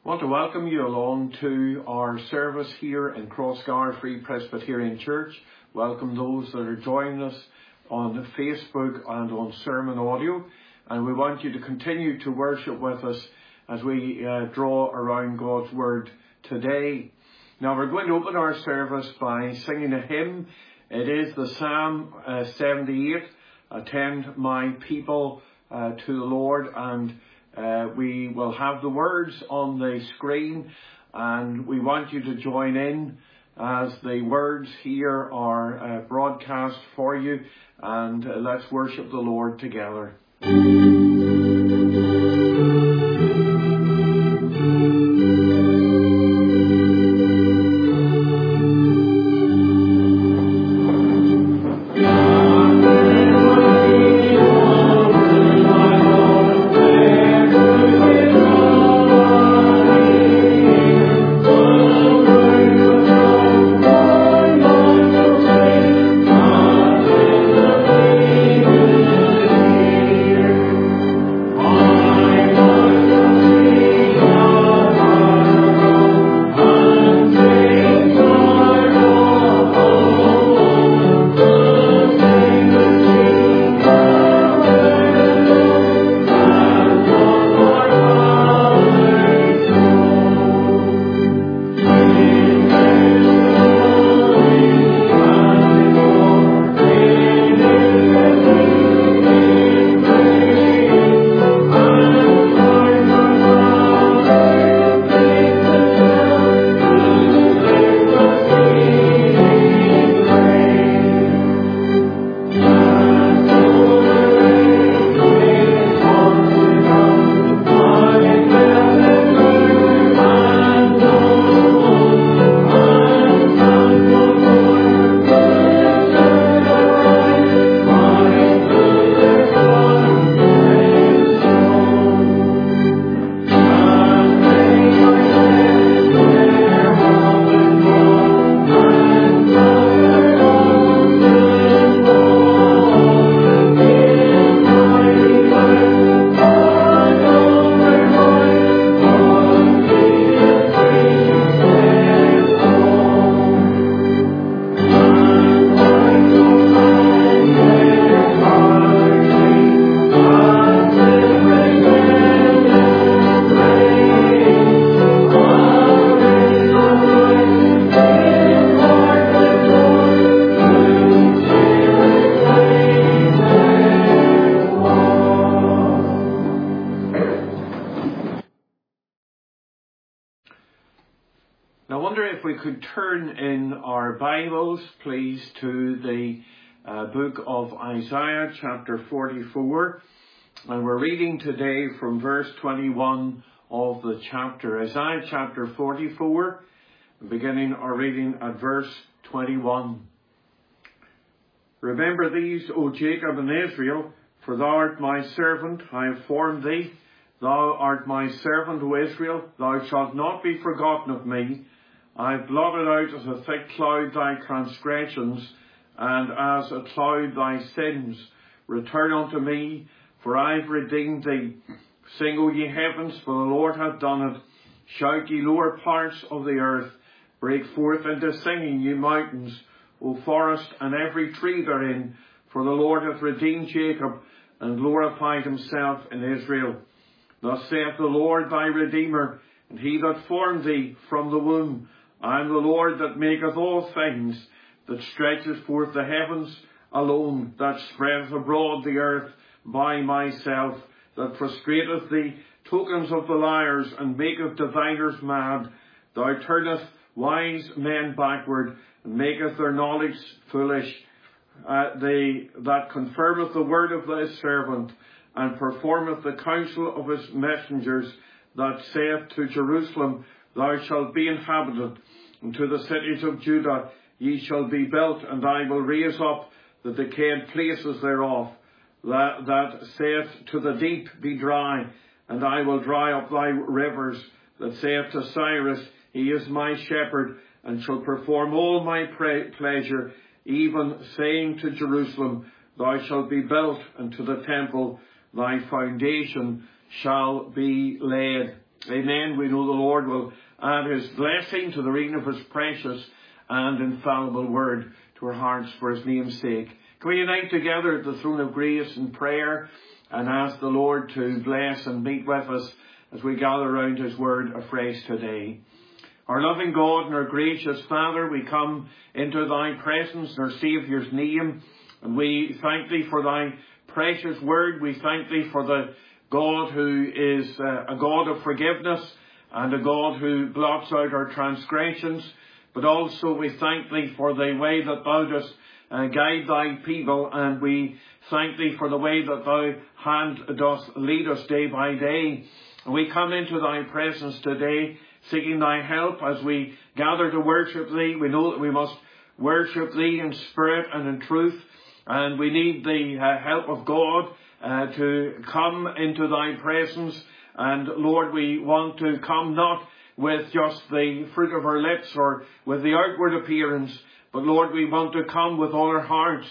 I want to welcome you along to our service here in Crossgar Free Presbyterian Church. Welcome those that are joining us on Facebook and on Sermon Audio. And we want you to continue to worship with us as we draw around God's Word today. Now we're going to open our service by singing a hymn. It is the Psalm 78, Attend My People to the Lord, and we will have the words on the screen, and we want you to join in as the words here are broadcast for you, and let's worship the Lord together. Please to the book of Isaiah chapter 44, and we're reading today from verse 21 of the chapter. Isaiah chapter 44, beginning our reading at verse 21. Remember these, O Jacob and Israel, for thou art my servant, I have formed thee. Thou art my servant, O Israel, thou shalt not be forgotten of me. I have blotted out as a thick cloud thy transgressions, and as a cloud thy sins. Return unto me, for I have redeemed thee. Sing, O ye heavens, for the Lord hath done it. Shout, ye lower parts of the earth. Break forth into singing, ye mountains, O forest, and every tree therein. For the Lord hath redeemed Jacob, and glorified himself in Israel. Thus saith the Lord thy Redeemer, and he that formed thee from the womb. I am the Lord that maketh all things, that stretcheth forth the heavens alone, that spreadeth abroad the earth by myself, that frustrateth the tokens of the liars, and maketh diviners mad. Thou turnest wise men backward, and maketh their knowledge foolish. That confirmeth the word of thy servant, and performeth the counsel of his messengers, that saith to Jerusalem, Thou shalt be inhabited, and to the cities of Judah ye shall be built, and I will raise up the decayed places thereof. That saith to the deep, Be dry, and I will dry up thy rivers. That saith to Cyrus, He is my shepherd, and shall perform all my pleasure. Even saying to Jerusalem, Thou shalt be built, and to the temple thy foundation shall be laid. Amen. We know the Lord will add His blessing to the reading of His precious and infallible word to our hearts for His name's sake. Can we unite together at the throne of grace in prayer and ask the Lord to bless and meet with us as we gather around His word afresh today. Our loving God and our gracious Father, we come into Thy presence in our Saviour's name, and we thank Thee for Thy precious word. We thank Thee for the God who is a God of forgiveness and a God who blots out our transgressions. But also we thank Thee for the way that Thou dost guide Thy people, and we thank Thee for the way that Thou hand dost lead us day by day. And we come into Thy presence today seeking Thy help as we gather to worship Thee. We know that we must worship Thee in spirit and in truth, and we need the help of God to come into Thy presence. And Lord, we want to come not with just the fruit of our lips or with the outward appearance, but Lord, we want to come with all our hearts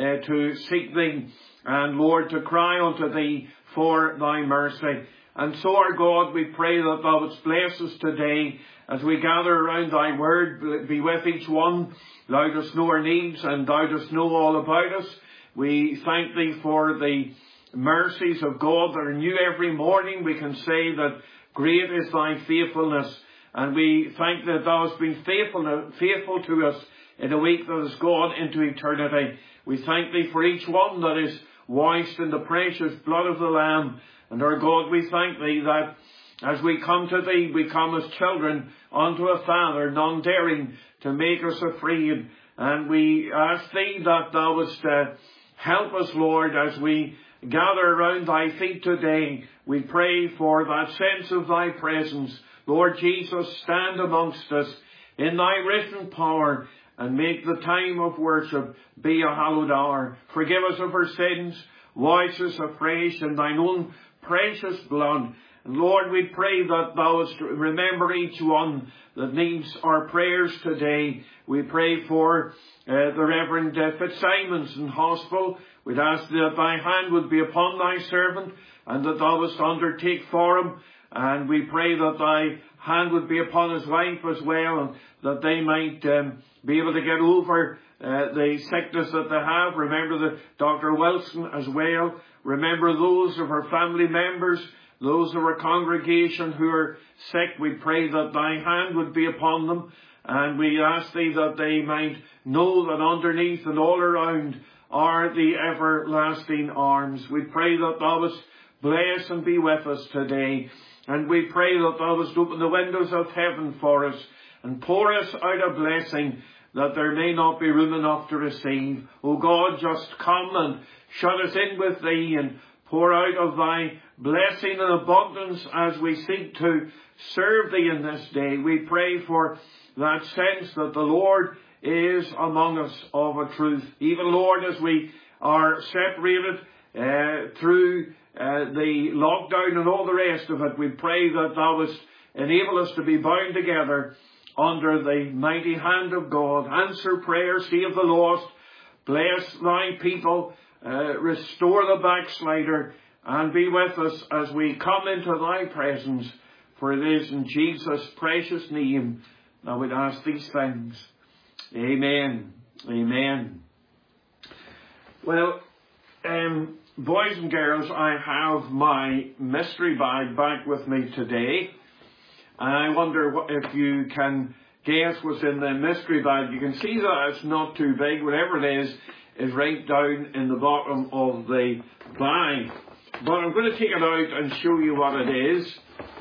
to seek Thee, and Lord, to cry unto Thee for Thy mercy. And so, our God, we pray that Thou wouldst bless us today as we gather around Thy word. Be with each one. Thou dost know our needs, and Thou dost know all about us. We thank Thee for the mercies of God that are new every morning. We can say that great is Thy faithfulness, and we thank that Thou hast been faithful to us in a week that has gone into eternity. We thank Thee for each one that is washed in the precious blood of the Lamb. And our God, we thank Thee that as we come to Thee, we come as children unto a Father, none daring to make us afraid. And we ask Thee that Thou wouldst help us, Lord, as we gather around Thy feet today. We pray for that sense of Thy presence. Lord Jesus, stand amongst us in Thy risen power and make the time of worship be a hallowed hour. Forgive us of our sins, wash us afresh in Thine own precious blood. And Lord, we pray that Thou wouldst remember each one that needs our prayers today. We pray for the Reverend Fitzsimons in hospital. We'd ask that Thy hand would be upon Thy servant and that Thou wouldst undertake for him. And we pray that Thy hand would be upon his wife as well, and that they might be able to get over the sickness that they have. Remember the Dr. Wilson as well. Remember those of our family members, those of our congregation who are sick. We pray that Thy hand would be upon them, and we ask Thee that they might know that underneath and all around are the everlasting arms. We pray that Thou wouldst bless and be with us today, and we pray that Thou wouldst open the windows of heaven for us and pour us out a blessing that there may not be room enough to receive. O God, just come and shut us in with Thee and pour out of Thy blessing and abundance as we seek to serve Thee in this day. We pray for that sense that the Lord is among us of a truth. Even, Lord, as we are separated through the lockdown and all the rest of it, we pray that Thou wouldst enable us to be bound together under the mighty hand of God. Answer prayer, save the lost, bless Thy people, restore the backslider, and be with us as we come into Thy presence. For it is in Jesus' precious name that we'd ask these things. Amen. Amen. Well, boys and girls, I have my mystery bag back with me today. And I wonder if you can guess what's in the mystery bag. You can see that it's not too big. Whatever it is right down in the bottom of the bag. But I'm going to take it out and show you what it is.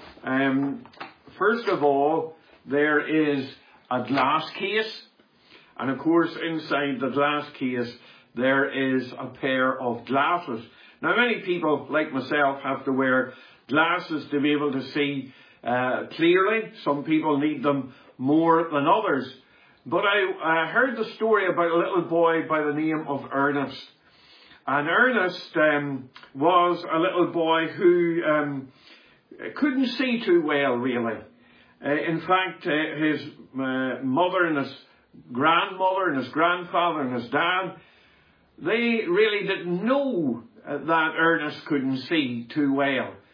First of all, there is a glass case. And of course, inside the glass case, there is a pair of glasses. Now, many people, like myself, have to wear glasses to be able to see clearly. Some people need them more than others. But I heard the story about a little boy by the name of Ernest. And Ernest was a little boy who couldn't see too well, really. In fact, his mother and his grandmother and his grandfather and his dad, they really didn't know that Ernest couldn't see too well.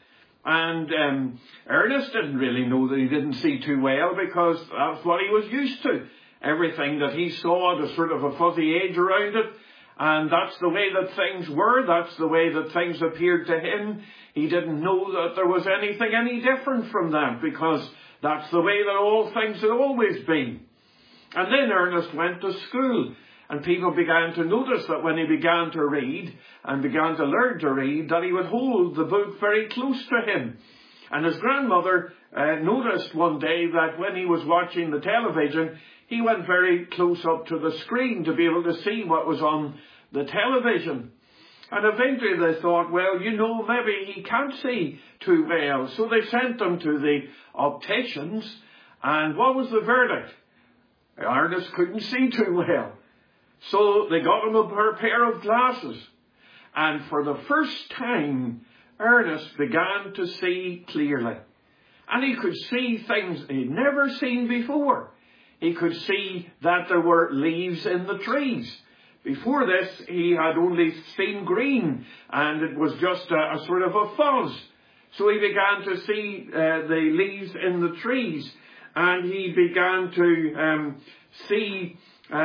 And Ernest didn't really know that he didn't see too well, because that's what he was used to. Everything that he saw had a sort of a fuzzy edge around it. And that's the way that things were. That's the way that things appeared to him. He didn't know that there was anything any different from that, because that's the way that all things had always been. And then Ernest went to school, and people began to notice that when he began to read and began to learn to read, that he would hold the book very close to him. And his grandmother noticed one day that when he was watching the television, he went very close up to the screen to be able to see what was on the television. And eventually they thought, well, maybe he can't see too well. So they sent him to the opticians. And what was the verdict? Ernest couldn't see too well. So they got him a pair of glasses. And for the first time, Ernest began to see clearly. And he could see things he'd never seen before. He could see that there were leaves in the trees. Before this, he had only seen green, and it was just a sort of a fuzz. So he began to see the leaves in the trees, and he began to see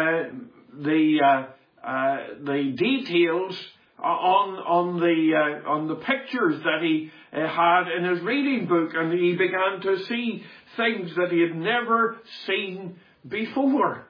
the details on the pictures that he had in his reading book, and he began to see things that he had never seen before.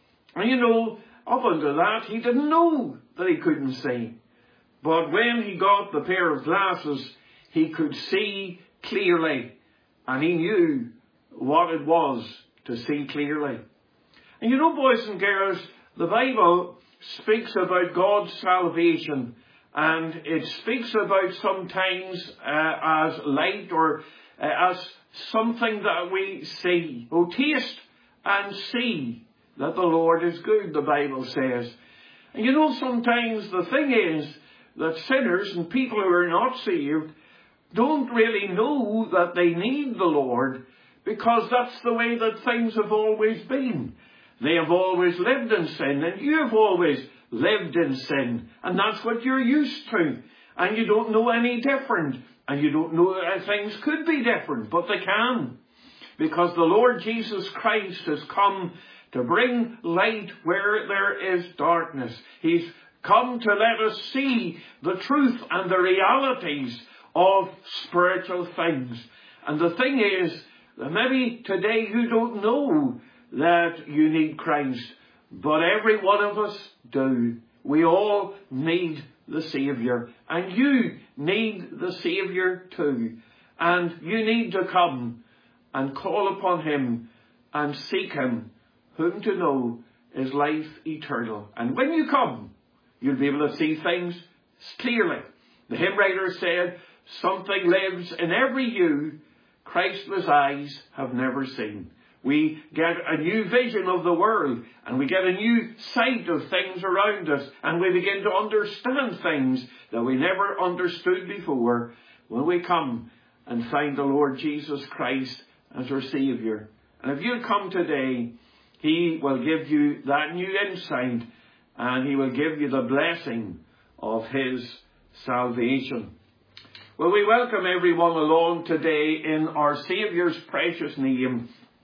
And up until that, he didn't know that he couldn't see. But when he got the pair of glasses, he could see clearly, and he knew what it was to see clearly. And boys and girls, the Bible speaks about God's salvation, and it speaks about sometimes as light, or as something that we see. Oh, taste and see that the Lord is good, the Bible says. And sometimes the thing is that sinners and people who are not saved don't really know that they need the Lord, because that's the way that things have always been. They have always lived in sin, and you have always lived in sin, and that's what you're used to. And you don't know any different, and you don't know that things could be different, but they can. Because the Lord Jesus Christ has come to bring light where there is darkness. He's come to let us see the truth and the realities of spiritual things. And the thing is that maybe today you don't know that you need Christ, but every one of us do. We all need the Saviour, and you need the Saviour too. And you need to come and call upon Him and seek Him, whom to know is life eternal. And when you come, you'll be able to see things clearly. The hymn writer said, something lives in every you Christless eyes have never seen. We get a new vision of the world, and we get a new sight of things around us, and we begin to understand things that we never understood before when we come and find the Lord Jesus Christ as our Saviour. And if you'll come today, He will give you that new insight, and He will give you the blessing of His salvation. Well, we welcome everyone along today in our Saviour's precious name.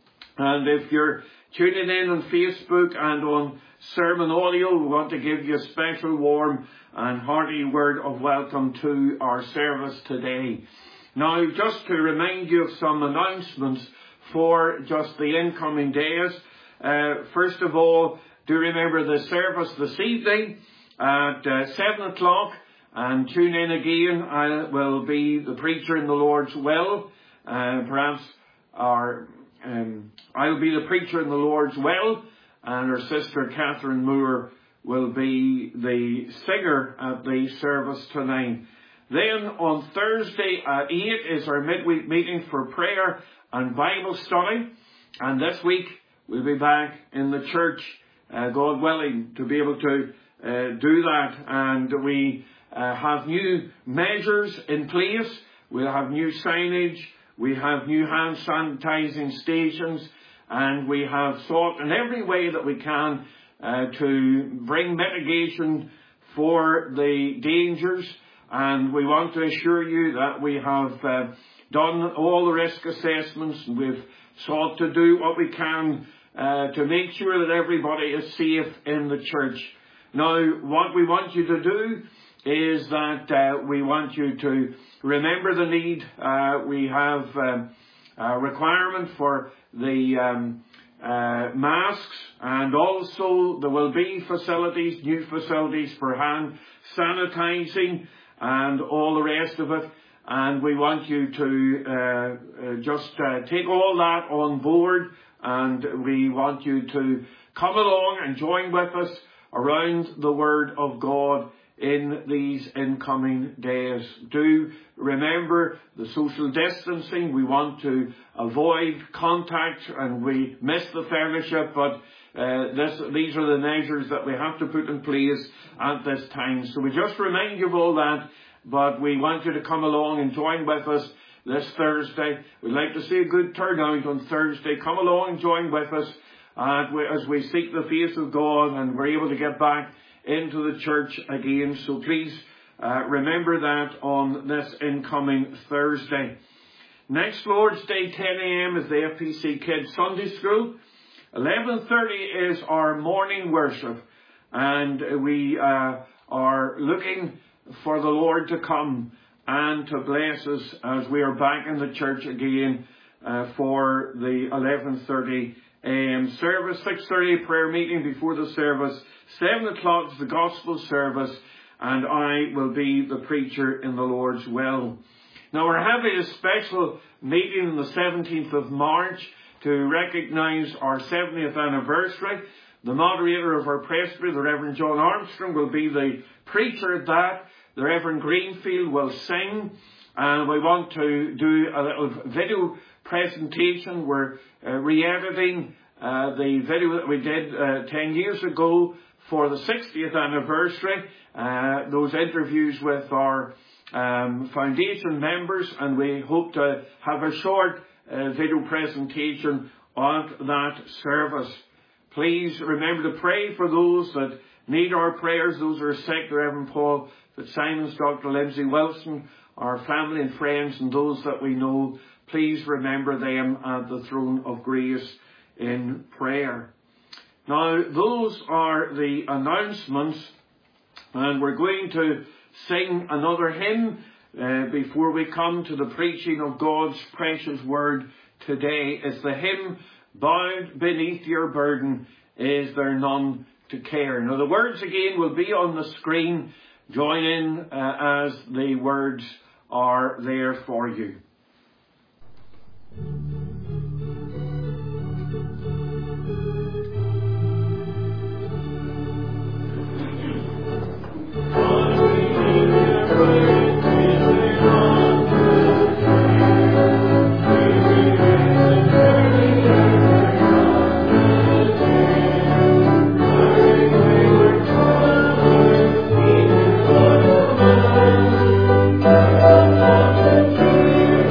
And if you're tuning in on Facebook and on Sermon Audio, we want to give you a special warm and hearty word of welcome to our service today. Now, just to remind you of some announcements for just the incoming days. First of all, do remember the service this evening at 7 o'clock. And tune in again. I will be the preacher in the Lord's will. Perhaps I'll be the preacher in the Lord's will, and our sister Catherine Moore will be the singer at the service tonight. Then on Thursday at 8 is our midweek meeting for prayer and Bible study. And this week we'll be back in the church, God willing, to be able to do that. And we have new measures in place. We'll have new signage. We have new hand sanitizing stations. And we have sought in every way that we can to bring mitigation for the dangers. And we want to assure you that we have done all the risk assessments, and we've sought to do what we can to make sure that everybody is safe in the church. Now, what we want you to do is that we want you to remember the need. We have a requirement for the masks, and also there will be facilities, new facilities for hand sanitizing and all the rest of it. And we want you to just take all that on board, and we want you to come along and join with us around the Word of God in these incoming days. Do remember the social distancing. We want to avoid contact, and we miss the fellowship, but these are the measures that we have to put in place at this time. So we just remind you of all that, but we want you to come along and join with us this Thursday. We'd like to see a good turnout on Thursday. Come along and join with us as we seek the face of God, and we're able to get back into the church again. So please remember that on this incoming Thursday. Next Lord's Day, 10 a.m. is the FPC Kids Sunday School. 11:30 is our morning worship, and we are looking for the Lord to come and to bless us as we are back in the church again for the 11:30 a.m. service. 6:30 prayer meeting before the service. 7 o'clock is the gospel service, and I will be the preacher in the Lord's will. Now, we're having a special meeting on the 17th of March to recognise our 70th anniversary. The moderator of our presbytery, the Reverend John Armstrong, will be the preacher at that. The Reverend Greenfield will sing, and we want to do a little video presentation. We're re-editing the video that we did 10 years ago for the 60th anniversary, those interviews with our foundation members, and we hope to have a short video presentation of that service. Please remember to pray for those that need our prayers, those who are sick, the Reverend Paul Fitzsimons, Dr. Lindsay Wilson, our family and friends, and those that we know. Please remember them at the throne of grace in prayer. Now, those are the announcements, and we're going to sing another hymn before we come to the preaching of God's precious word today. It's the hymn, "Bowed Beneath Your Burden, Is There None to Care?" Now, the words again will be on the screen. Join in as the words are there for you. Thank you.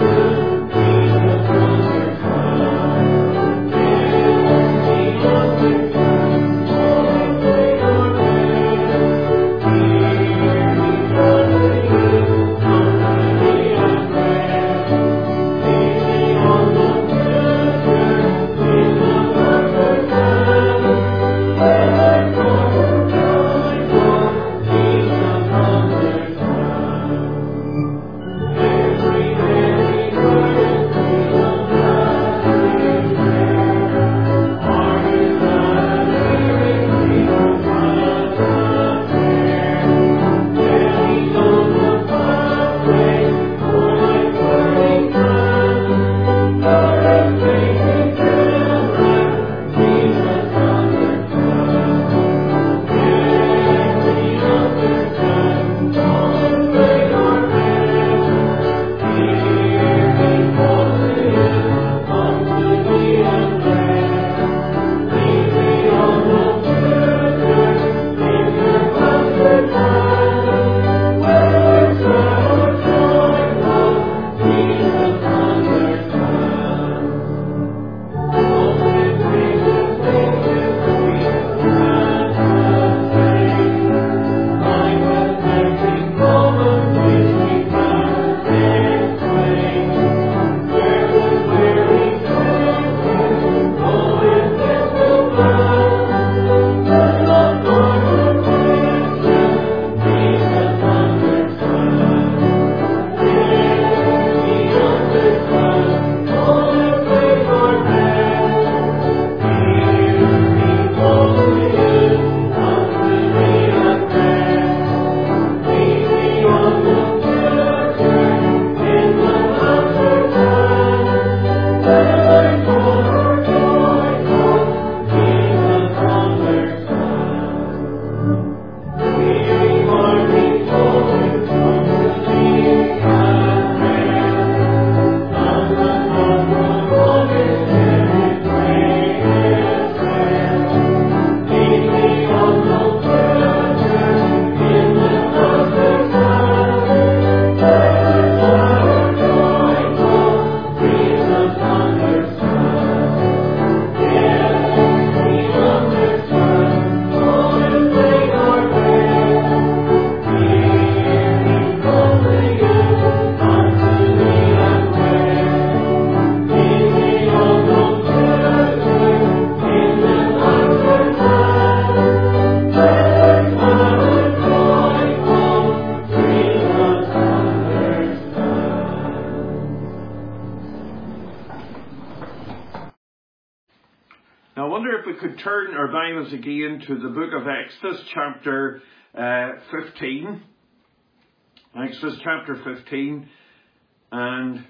could turn our Bibles again to the book of Exodus, chapter 15. Exodus chapter 15. And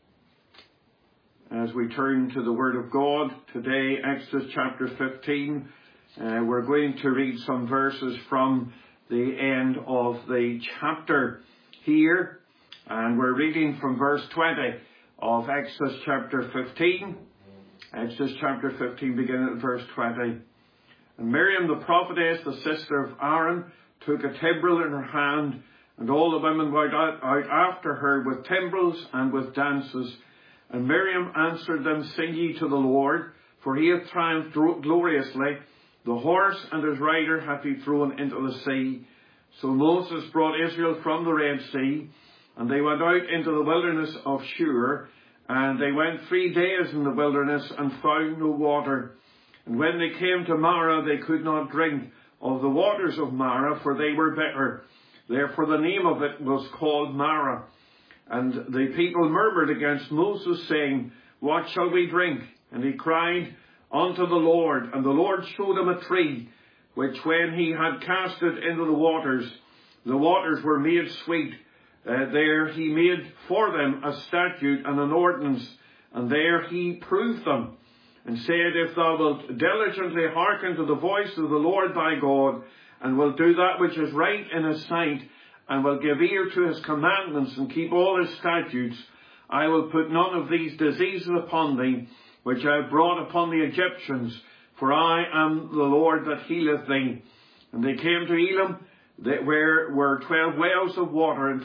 as we turn to the Word of God today, Exodus chapter 15, we're going to read some verses from the end of the chapter here. And we're reading from verse 20 of Exodus chapter 15. Exodus chapter 15, beginning at verse 20. And Miriam the prophetess, the sister of Aaron, took a timbrel in her hand, and all the women went out after her with timbrels and with dances. And Miriam answered them, Sing ye to the Lord, for he hath triumphed gloriously. The horse and his rider hath he thrown into the sea. So Moses brought Israel from the Red Sea, and they went out into the wilderness of Shur. And they went 3 days in the wilderness and found no water. And when they came to Marah, they could not drink of the waters of Marah, for they were bitter. Therefore the name of it was called Marah. And the people murmured against Moses, saying, What shall we drink? And he cried unto the Lord. And the Lord showed him a tree, which when he had cast it into the waters were made sweet. There he made for them a statute and an ordinance, and there he proved them, and said, If thou wilt diligently hearken to the voice of the Lord thy God, and wilt do that which is right in his sight, and will give ear to his commandments, and keep all his statutes, I will put none of these diseases upon thee, which I have brought upon the Egyptians, for I am the Lord that healeth thee. And they came to Elim, where were 12 wells of water, and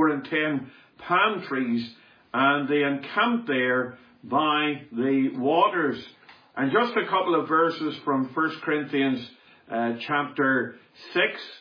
70 palm trees, and they encamped there by the waters. And just a couple of verses from 1 Corinthians chapter 6,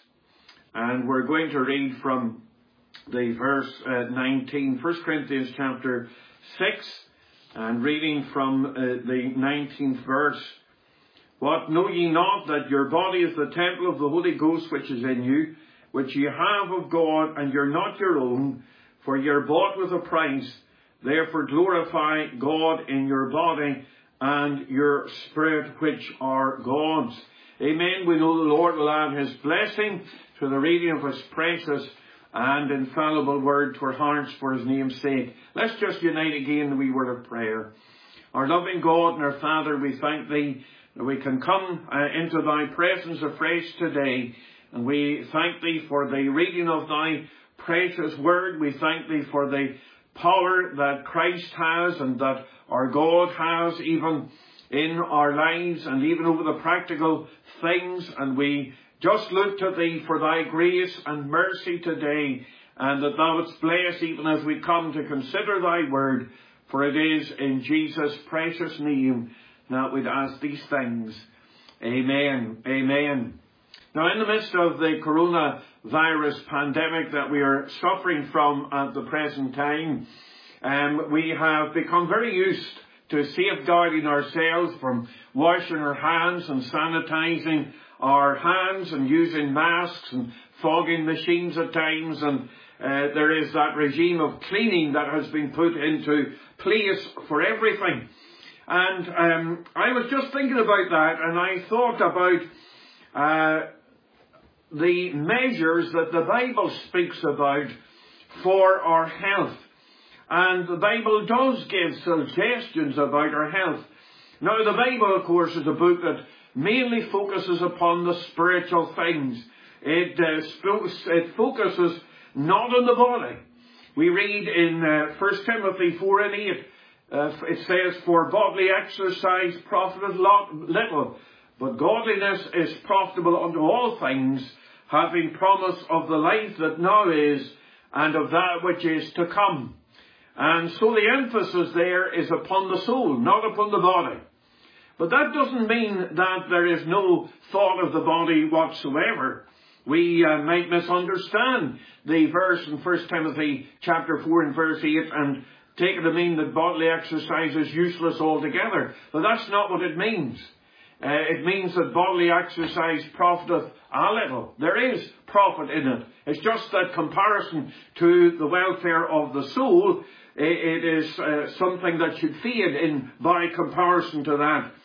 and we're going to read from the verse 19, 1 Corinthians chapter 6, and reading from the 19th verse. What, know ye not that your body is the temple of the Holy Ghost which is in you, which ye have of God, and you're not your own, for you're bought with a price. Therefore glorify God in your body and your spirit, which are God's. Amen. We know the Lord will add his blessing to the reading of his precious and infallible word to our hearts for his name's sake. Let's just unite again in the wee word of prayer. Our loving God and our Father, we thank thee that we can come into thy presence afresh today. And we thank thee for the reading of thy precious word. We thank thee for the power that Christ has and that our God has even in our lives and even over the practical things. And we just look to thee for thy grace and mercy today, and that thou wouldst bless even as we come to consider thy word. For it is in Jesus' precious name that we'd ask these things. Amen. Amen. Now, in the midst of the coronavirus pandemic that we are suffering from at the present time, we have become very used to safeguarding ourselves from washing our hands and sanitizing our hands and using masks and fogging machines at times. And there is that regime of cleaning that has been put into place for everything. And I was just thinking about that, and I thought about the measures that the Bible speaks about for our health. And the Bible does give suggestions about our health. Now, the Bible, of course, is a book that mainly focuses upon the spiritual things. It focuses not on the body. We read in 1 Timothy 4 and 8, it says, For bodily exercise profiteth little, but godliness is profitable unto all things, having promise of the life that now is, and of that which is to come. And so the emphasis there is upon the soul, not upon the body. But that doesn't mean that there is no thought of the body whatsoever. We might misunderstand the verse in 1 Timothy chapter 4 and verse 8 and take it to mean that bodily exercise is useless altogether. But that's not what it means. It means that bodily exercise profiteth a little. There is profit in it. It's just that comparison to the welfare of the soul, it is something that should fade in by comparison to that.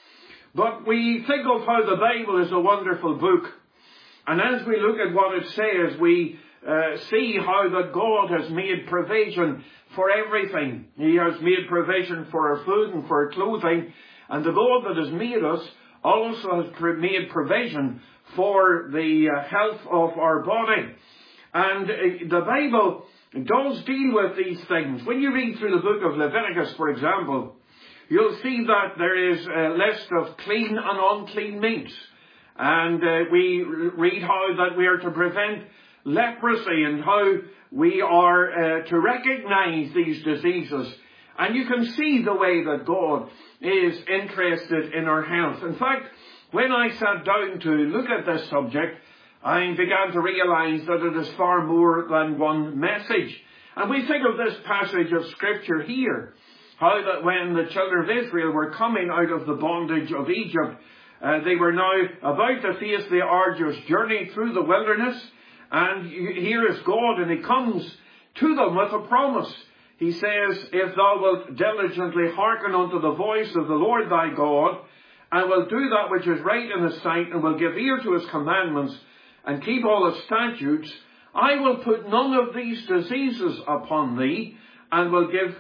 But we think of how the Bible is a wonderful book. And as we look at what it says, we see how that God has made provision for everything. He has made provision for our food and for our clothing. And the God that has made us also has made provision for the health of our body. And the Bible does deal with these things. When you read through the book of Leviticus, for example, you'll see that there is a list of clean and unclean meats. And we read how that we are to prevent leprosy and how we are to recognize these diseases. And you can see the way that God is interested in our health. In fact, when I sat down to look at this subject, I began to realize that it is far more than one message. And we think of this passage of Scripture here, how that when the children of Israel were coming out of the bondage of Egypt, they were now about to face the arduous journey through the wilderness. And here is God, and He comes to them with a promise. He says, if thou wilt diligently hearken unto the voice of the Lord thy God, and will do that which is right in His sight, and will give ear to His commandments, and keep all His statutes, I will put none of these diseases upon thee, and will give,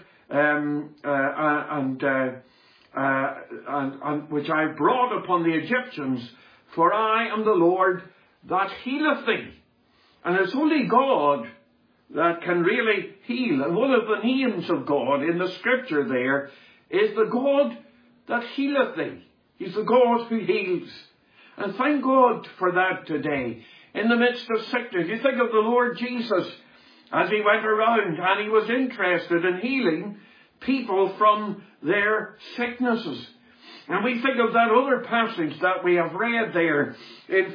which I brought upon the Egyptians, for I am the Lord that healeth thee. And it's only God that can really heal. And one of the names of God in the Scripture there is the God that healeth thee. He's the God who heals. And thank God for that today. In the midst of sickness, you think of the Lord Jesus as He went around and He was interested in healing people from their sicknesses. And we think of that other passage that we have read there in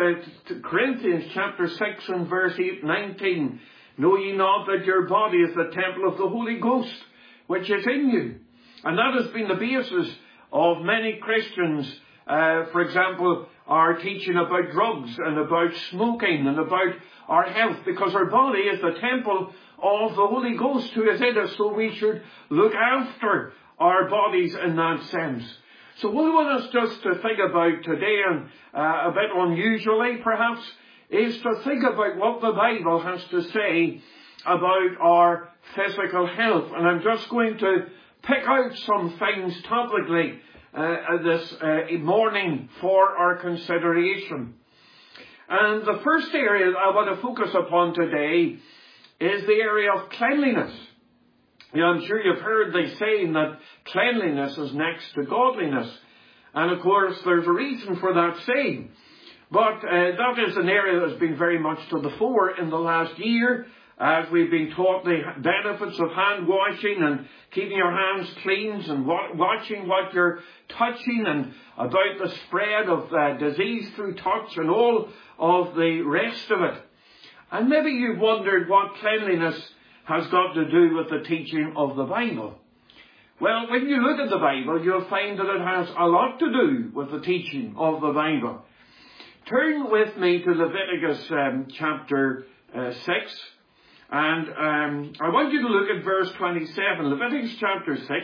1 Corinthians chapter 6 and verse 19. Know ye not that your body is the temple of the Holy Ghost, which is in you? And that has been the basis of many Christians, for example, our teaching about drugs and about smoking and about our health, because our body is the temple of the Holy Ghost who is in us, so we should look after our bodies in that sense. So what I want us just to think about today, and a bit unusually perhaps, is to think about what the Bible has to say about our physical health. And I'm just going to pick out some things topically this morning for our consideration. And the first area that I want to focus upon today is the area of cleanliness. You know, I'm sure you've heard the saying that cleanliness is next to godliness. And of course, there's a reason for that saying. But that is an area that has been very much to the fore in the last year, as we've been taught the benefits of hand washing and keeping your hands clean and watching what you're touching, and about the spread of disease through touch and all of the rest of it. And maybe you've wondered what cleanliness has got to do with the teaching of the Bible. Well, when you look at the Bible, you'll find that it has a lot to do with the teaching of the Bible. Turn with me to Leviticus chapter 6. And I want you to look at verse 27. Leviticus chapter 6.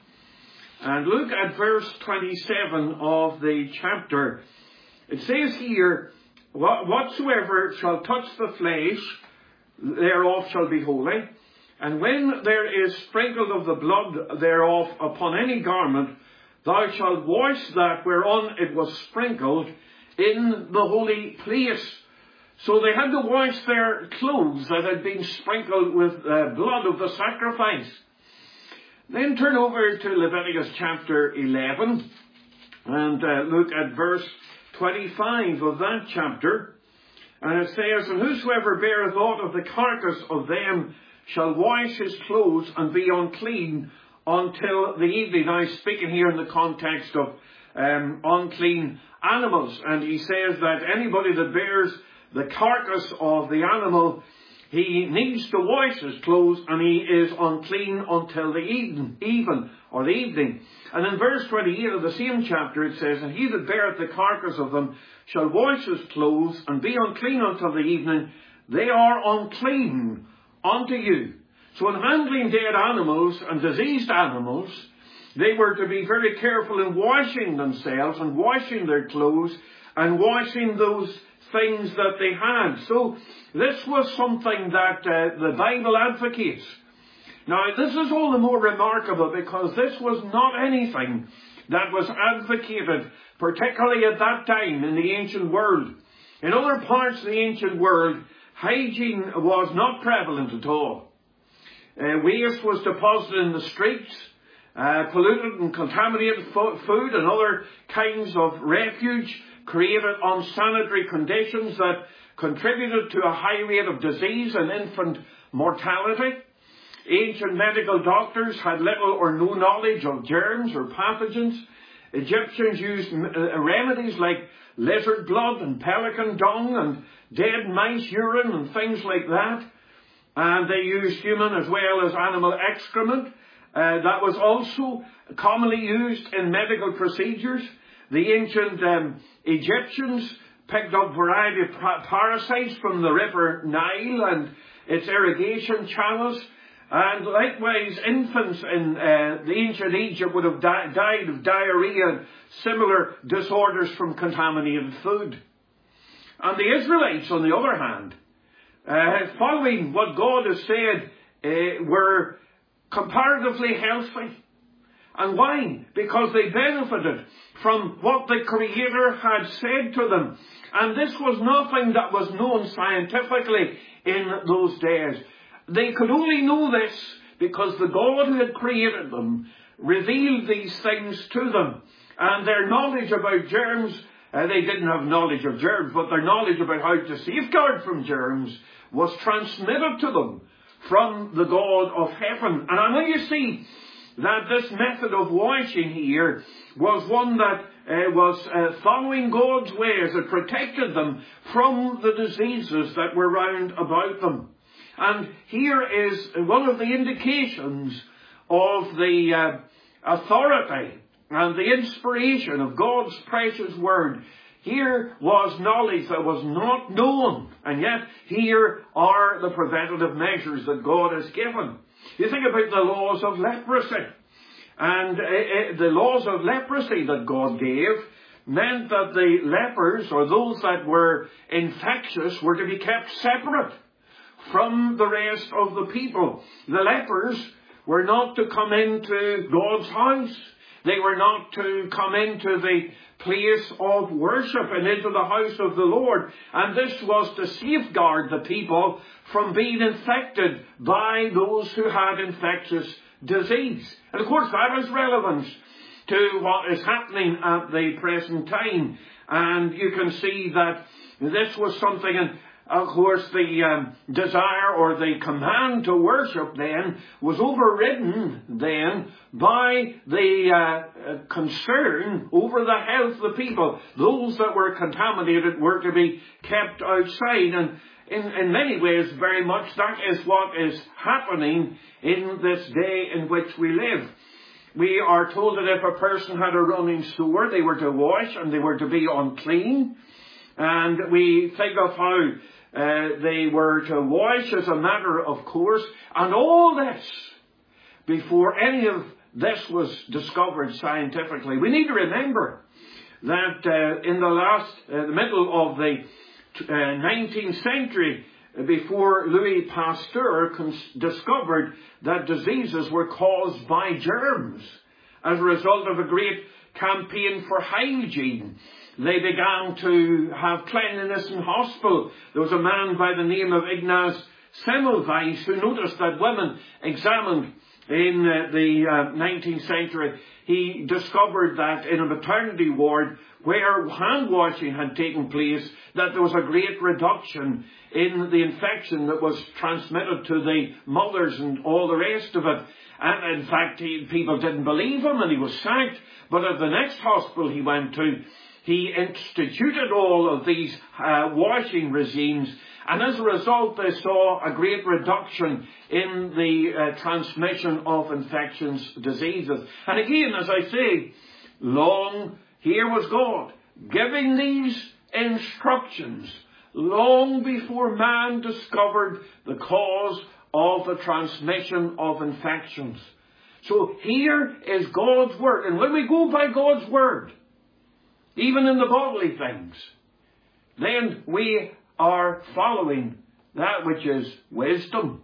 And look at verse 27 of the chapter. It says here, whatsoever shall touch the flesh thereof shall be holy. And when there is sprinkled of the blood thereof upon any garment, thou shalt wash that whereon it was sprinkled in the holy place. So they had to wash their clothes that had been sprinkled with blood of the sacrifice. Then turn over to Leviticus chapter 11 and look at verse 25 of that chapter. And it says, and whosoever beareth aught of the carcass of them shall wash his clothes and be unclean until the evening. Now he's speaking here in the context of unclean animals. And he says that anybody that bears the carcass of the animal, he needs to wash his clothes, and he is unclean until the evening. And in verse 28 of the same chapter it says, and he that beareth the carcass of them shall wash his clothes and be unclean until the evening. They are unclean unto you. So in handling dead animals and diseased animals, They were to be very careful in washing themselves and washing their clothes and washing those things that they had. So this was something that the Bible advocates. Now, this is all the more remarkable because this was not anything that was advocated, particularly at that time in the ancient world. In other parts of the ancient world, hygiene was not prevalent at all. Waste was deposited in the streets. Polluted and contaminated food and other kinds of refuge created unsanitary conditions that contributed to a high rate of disease and infant mortality. Ancient medical doctors had little or no knowledge of germs or pathogens. Egyptians used remedies like lizard blood and pelican dung and dead mice urine and things like that. And they used human as well as animal excrement. That was also commonly used in medical procedures. The ancient Egyptians picked up a variety of parasites from the river Nile and its irrigation channels. And likewise, infants in the ancient Egypt would have died of diarrhea and similar disorders from contaminated food. And the Israelites, on the other hand, following what God has said, were comparatively healthy. And why? Because they benefited from what the Creator had said to them. And this was nothing that was known scientifically in those days. They could only know this because the God who had created them revealed these things to them. And their knowledge about germs, they didn't have knowledge of germs, but their knowledge about how to safeguard from germs was transmitted to them from the God of heaven. And I know you see that this method of washing here was one that was following God's ways. It protected them from the diseases that were round about them. And here is one of the indications of the authority and the inspiration of God's precious word. Here was knowledge that was not known, and yet here are the preventative measures that God has given. You think about the laws of leprosy, and the laws of leprosy that God gave meant that the lepers, or those that were infectious, were to be kept separate from the rest of the people. The lepers were not to come into God's house. They were not to come into the place of worship and into the house of the Lord. And this was to safeguard the people from being infected by those who had infectious disease. And of course that has relevance to what is happening at the present time. And you can see that this was something, and of course the desire or the command to worship then was overridden then by the concern over the health of the people. Those that were contaminated were to be kept outside, and in many ways very much that is what is happening in this day in which we live. We are told that if a person had a running sore, they were to wash and they were to be unclean. And we think of how they were to wash as a matter of course. And all this, before any of this was discovered scientifically. We need to remember that in the middle of the 19th century, before Louis Pasteur discovered that diseases were caused by germs as a result of a great campaign for hygiene. They began to have cleanliness in hospital. There was a man by the name of Ignaz Semmelweis who noticed that women examined in the 19th century. He discovered that in a maternity ward where hand washing had taken place, that there was a great reduction in the infection that was transmitted to the mothers and all the rest of it. And in fact, people didn't believe him and he was sacked. But at the next hospital he went to, he instituted all of these washing regimes, and as a result they saw a great reduction in the transmission of infectious diseases. And again, as I say, here was God giving these instructions long before man discovered the cause of the transmission of infections. So here is God's Word. And when we go by God's Word, even in the bodily things, then we are following that which is wisdom.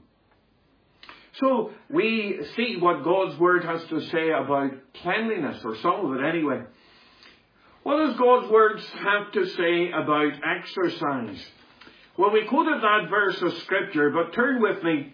So we see what God's Word has to say about cleanliness, or some of it anyway. What does God's Word have to say about exercise? Well, we quoted that verse of Scripture, but turn with me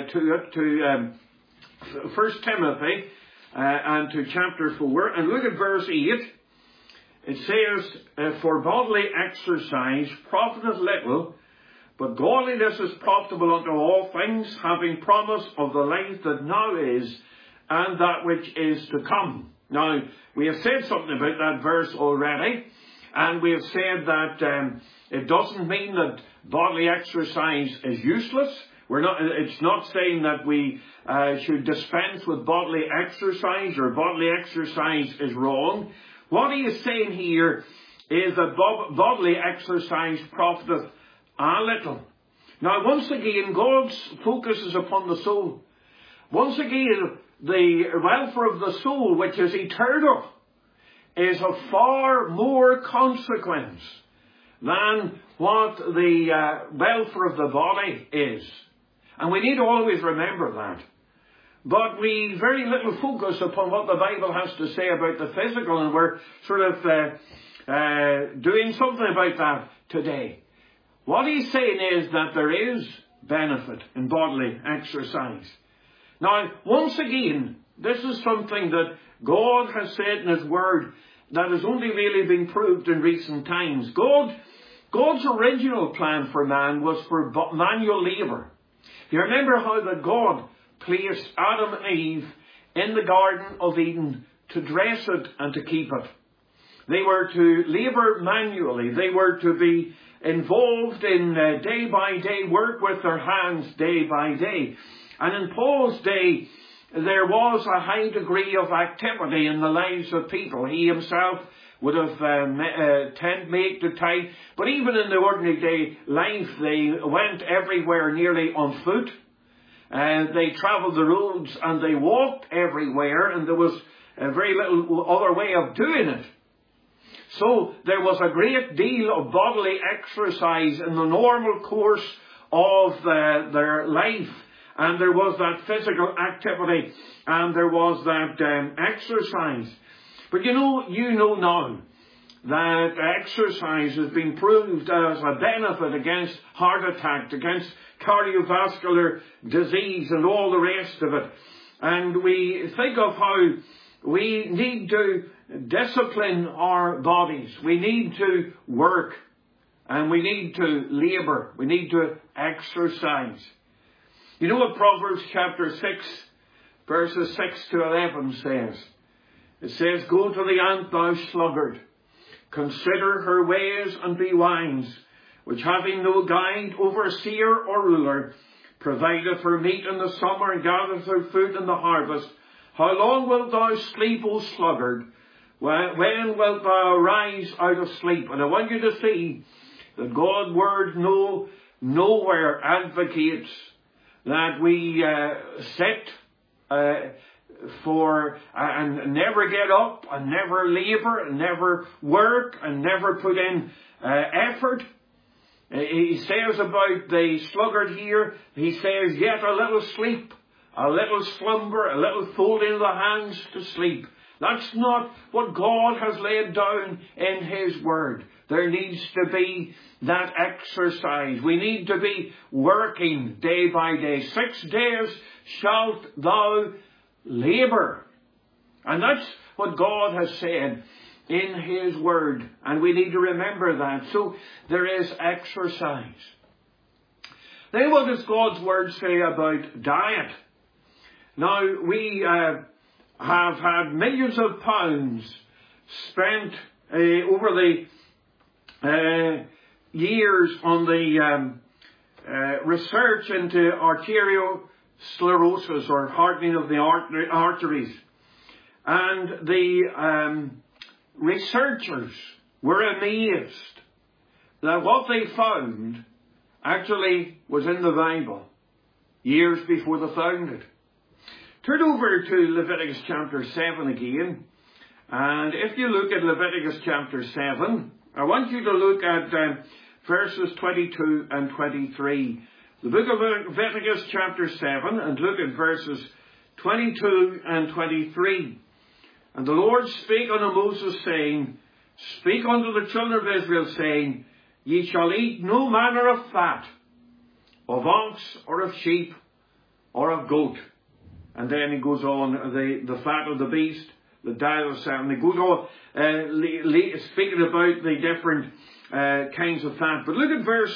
to 1 Timothy and to chapter 4, and look at verse 8. It says, "For bodily exercise profiteth little, but godliness is profitable unto all things, having promise of the life that now is, and that which is to come." Now, we have said something about that verse already, and we have said that it doesn't mean that bodily exercise is useless. It's not saying that we should dispense with bodily exercise, or bodily exercise is wrong. What he is saying here is that bodily exercise profiteth a little. Now, once again, God's focus is upon the soul. Once again, the welfare of the soul, which is eternal, is of far more consequence than what the welfare of the body is. And we need to always remember that. But we very little focus upon what the Bible has to say about the physical, and we're sort of doing something about that today. What he's saying is that there is benefit in bodily exercise. Now, once again, this is something that God has said in His Word that has only really been proved in recent times. God's original plan for man was for manual labour. You remember how that God placed Adam and Eve in the Garden of Eden to dress it and to keep it. They were to labour manually. They were to be involved in day-by-day work with their hands day by day. And in Paul's day, there was a high degree of activity in the lives of people. He himself would have tend make the time. But even in the ordinary day life, they went everywhere nearly on foot. They travelled the roads and they walked everywhere, and there was very little other way of doing it. So there was a great deal of bodily exercise in the normal course of their life. And there was that physical activity, and there was that exercise. But you know now that exercise has been proved as a benefit against heart attack, against cardiovascular disease and all the rest of it. And we think of how we need to discipline our bodies. We need to work, and we need to labour. We need to exercise. You know what Proverbs chapter 6, verses 6 to 11 says? It says, "Go to the ant, thou sluggard. Consider her ways and be wise, which having no guide, overseer, or ruler, provideth her meat in the summer and gathereth her food in the harvest. How long wilt thou sleep, O sluggard? When wilt thou rise out of sleep?" And I want you to see that God's Word nowhere advocates that we sit and never get up, and never labour, and never work, and never put in effort. He says about the sluggard here, he says, "Yet a little sleep, a little slumber, a little folding of the hands to sleep." That's not what God has laid down in His Word. There needs to be that exercise. We need to be working day by day. 6 days shalt thou labour. And that's what God has said in His Word. And we need to remember that. So there is exercise. Then what does God's Word say about diet? Now, we have had millions of pounds spent over the years on the research into arteriosclerosis, or hardening of the arteries. And the researchers were amazed that what they found actually was in the Bible years before they found it. Turn over to Leviticus chapter 7 again. And if you look at Leviticus chapter 7, I want you to look at verses 22 and 23. The book of Leviticus chapter 7, and look at verses 22 and 23. And the Lord spake unto Moses, saying, Speak unto the children of Israel, saying, Ye shall eat no manner of fat, of ox, or of sheep, or of goat. And then he goes on, the fat of the beast, the dials, and he goes on speaking about the different kinds of fat. But look at verse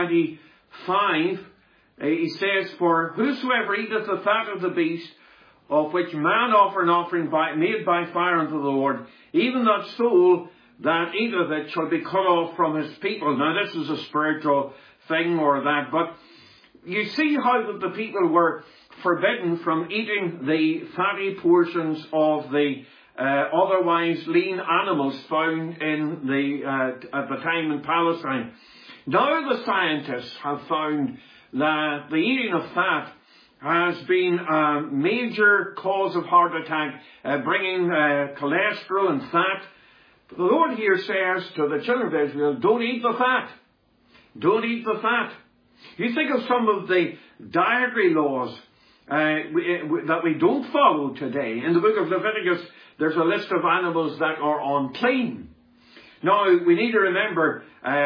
25. He says, For whosoever eateth the fat of the beast, of which man offer an offering made by fire unto the Lord, even that soul that eateth it shall be cut off from his people. Now this is a spiritual thing or that, but you see how that the people were forbidden from eating the fatty portions of the otherwise lean animals found in at the time in Palestine. Now the scientists have found that the eating of fat has been a major cause of heart attack, bringing cholesterol and fat. But the Lord here says to the children of Israel, don't eat the fat. Don't eat the fat. You think of some of the dietary laws that we don't follow today. In the book of Leviticus, there's a list of animals that are unclean. Now, we need to remember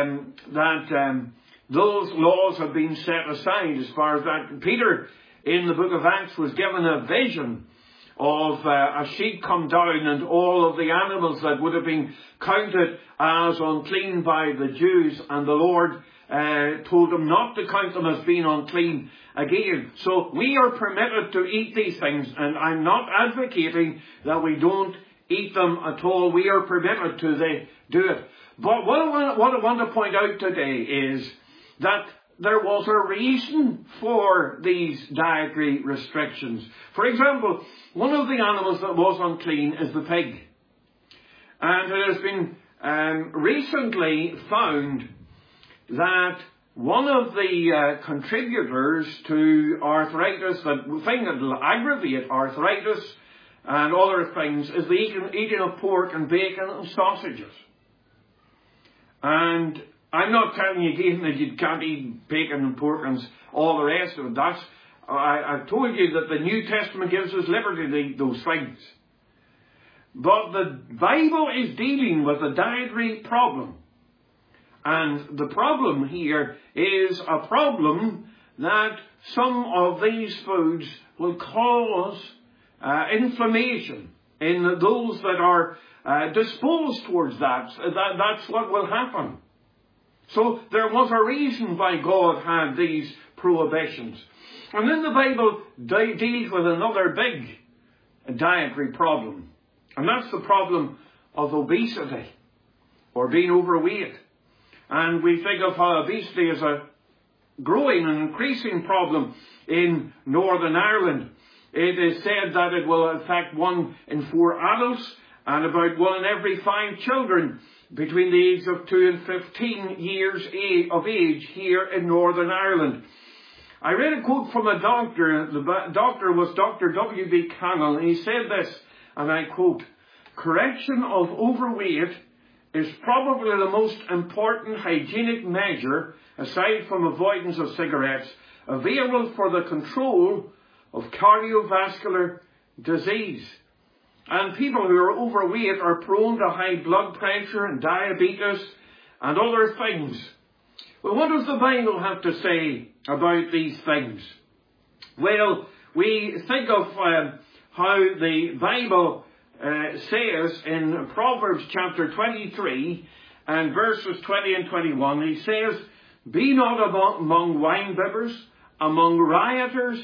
that those laws have been set aside as far as that. Peter, in the book of Acts, was given a vision of a sheep come down and all of the animals that would have been counted as unclean by the Jews, and the Lord told them not to count them as being unclean again. So we are permitted to eat these things, and I'm not advocating that we don't eat them at all. We are permitted to do it. But what I want to point out today is that there was a reason for these dietary restrictions. For example, one of the animals that was unclean is the pig. And it has been recently found that one of the contributors to arthritis, that thing that will aggravate arthritis and other things, is the eating of pork and bacon and sausages. And I'm not telling you again that you can't eat bacon and pork and all the rest of it. I've told you that the New Testament gives us liberty to eat those things. But the Bible is dealing with a dietary problem. And the problem here is a problem that some of these foods will cause inflammation in those that are disposed towards that. That's what will happen. So there was a reason why God had these prohibitions. And then the Bible deals with another big dietary problem. And that's the problem of obesity, or being overweight. And we think of how obesity is a growing and increasing problem in Northern Ireland. It is said that it will affect 1 in 4 adults and about 1 in every 5 children between the age of 2 and 15 years of age here in Northern Ireland. I read a quote from a doctor. The doctor was Dr. W.B. Cannell, and he said this, and I quote, "Correction of overweight is probably the most important hygienic measure, aside from avoidance of cigarettes, available for the control of cardiovascular disease. And people who are overweight are prone to high blood pressure and diabetes and other things." Well, what does the Bible have to say about these things? Well, we think of how the Bible says in Proverbs chapter 23 and verses 20 and 21, he says, "Be not among winebibbers, among riotous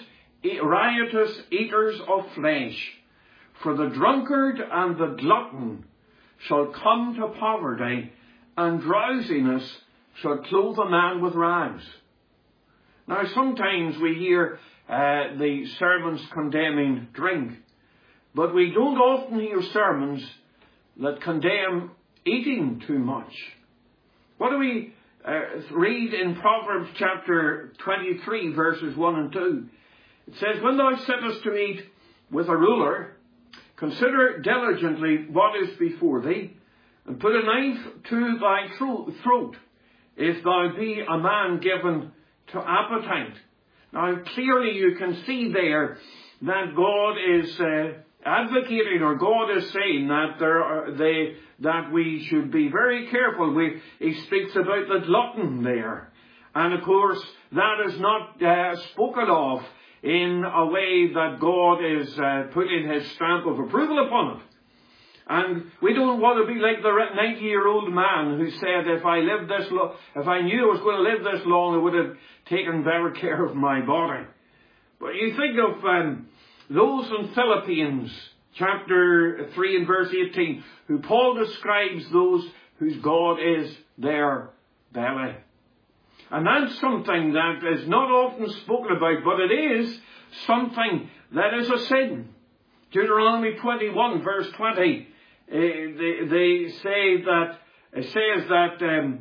eaters of flesh. For the drunkard and the glutton shall come to poverty, and drowsiness shall clothe a man with rags." Now, sometimes we hear the sermons condemning drink, but we don't often hear sermons that condemn eating too much. What do we read in Proverbs chapter 23, verses 1 and 2? It says, "When thou sittest to eat, with a ruler, consider diligently what is before thee, and put a knife to thy throat, if thou be a man given to appetite. Now clearly you can see there that God is advocating, or God is saying that we should be very careful. He speaks about the glutton there. And of course, that is not spoken of in a way that God is putting his stamp of approval upon it. And we don't want to be like the 90-year-old man who said, if I knew I was going to live this long, I would have taken better care of my body. But you think of those in Philippians chapter 3 and verse 18, who Paul describes those whose God is their belly. And that's something that is not often spoken about, but it is something that is a sin. Deuteronomy 21 verse 20, they say that, it says that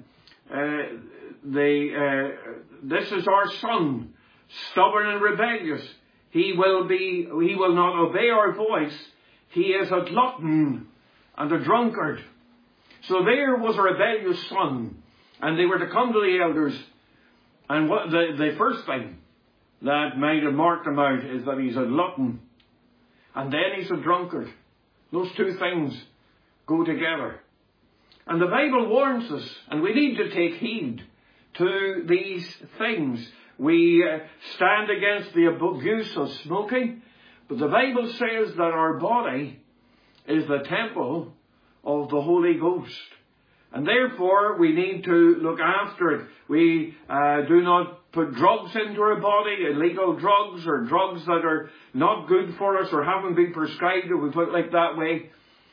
this is our son, stubborn and rebellious. He will not obey our voice. He is a glutton and a drunkard. So there was a rebellious son, and they were to come to the elders. And what the first thing that might have marked him out is that he's a glutton, and then he's a drunkard. Those two things go together. And the Bible warns us, and we need to take heed to these things. We stand against the abuse of smoking, but the Bible says that our body is the temple of the Holy Ghost. And therefore, we need to look after it. We do not put drugs into our body, illegal drugs, or drugs that are not good for us or haven't been prescribed, if we put it like that way.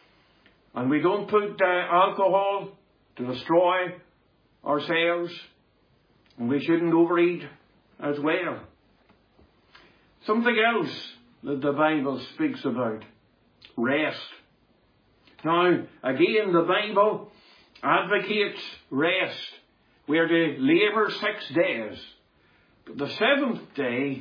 And we don't put alcohol to destroy ourselves. And we shouldn't overeat as well. Something else that the Bible speaks about: rest. Now, again, the Bible advocates rest. We are to labour 6 days. But the seventh day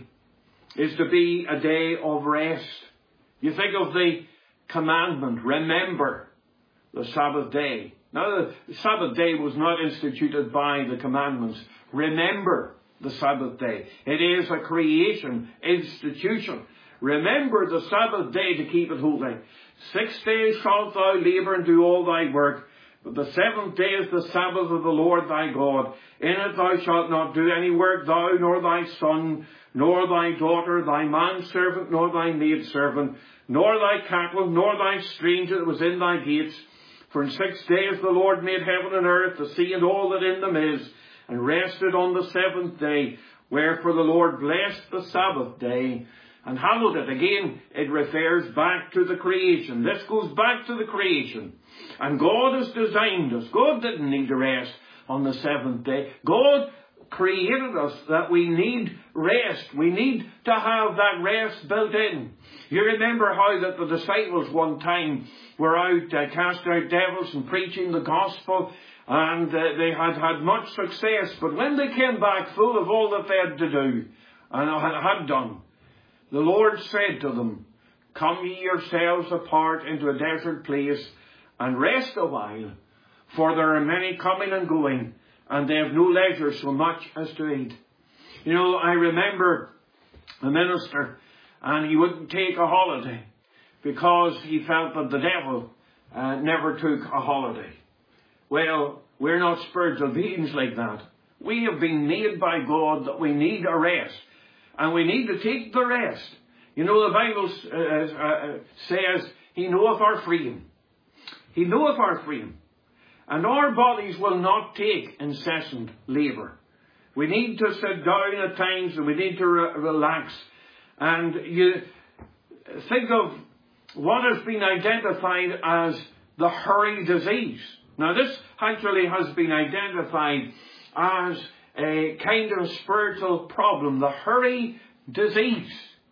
is to be a day of rest. You think of the commandment, remember the Sabbath day. Now, the Sabbath day was not instituted by the commandments. Remember the Sabbath day. It is a creation institution. Remember the Sabbath day to keep it holy. 6 days shalt thou labour and do all thy work. But the seventh day is the Sabbath of the Lord thy God. In it thou shalt not do any work, thou, nor thy son, nor thy daughter, thy manservant, nor thy maidservant, nor thy cattle, nor thy stranger that was in thy gates. For in 6 days the Lord made heaven and earth, the sea and all that in them is, and rested on the seventh day. Wherefore the Lord blessed the Sabbath day and hallowed it. Again, it refers back to the creation. This goes back to the creation. And God has designed us. God didn't need to rest on the seventh day. God created us that we need rest. We need to have that rest built in. You remember how that the disciples one time were out casting out devils and preaching the gospel, and they had had much success. But when they came back full of all that they had to do and had done, the Lord said to them, "Come ye yourselves apart into a desert place and rest a while, for there are many coming and going, and they have no leisure so much as to eat." You know, I remember a minister, and he wouldn't take a holiday because he felt that the devil never took a holiday. Well, we're not spiritual beings like that. We have been made by God that we need a rest, and we need to take the rest. You know, the Bible says, He knoweth our freedom. He knoweth our freedom. And our bodies will not take incessant labour. We need to sit down at times, and we need to relax. And you think of what has been identified as the hurry disease. Now, this actually has been identified as a kind of spiritual problem, the hurry disease.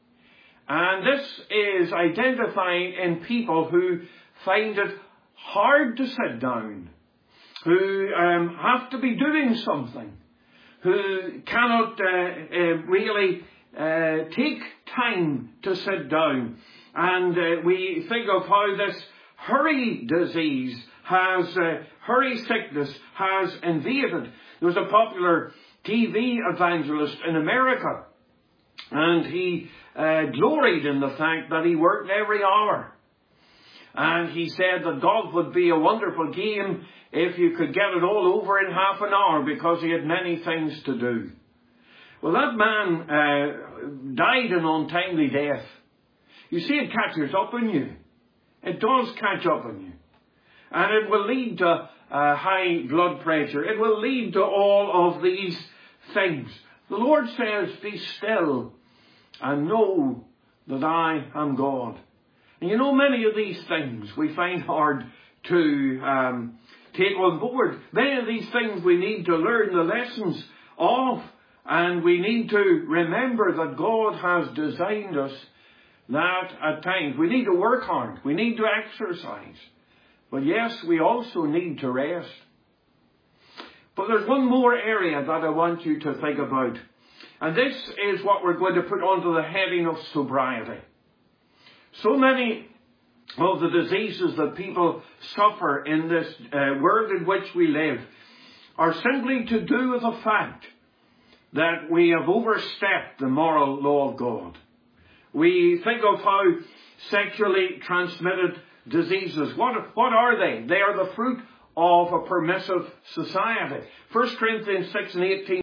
And this is identifying in people who find it hard to sit down, who have to be doing something, who cannot really take time to sit down. And we think of how this hurry disease hurry sickness has invaded. There was a popular TV evangelist in America, and he gloried in the fact that he worked every hour. And he said that golf would be a wonderful game if you could get it all over in half an hour, because he had many things to do. Well, that man died an untimely death. You see, it catches up on you. It does catch up on you. And it will lead to high blood pressure. It will lead to all of these things. The Lord says, be still and know that I am God. And you know, many of these things we find hard to take on board. Many of these things we need to learn the lessons of. And we need to remember that God has designed us that at times we need to work hard. We need to exercise. But yes, we also need to rest. But there's one more area that I want you to think about. And this is what we're going to put onto the heading of sobriety. So many of the diseases that people suffer in this world in which we live are simply to do with the fact that we have overstepped the moral law of God. We think of how sexually transmitted diseases, what are they? They are the fruit of a permissive society. 1 Corinthians 6 and 18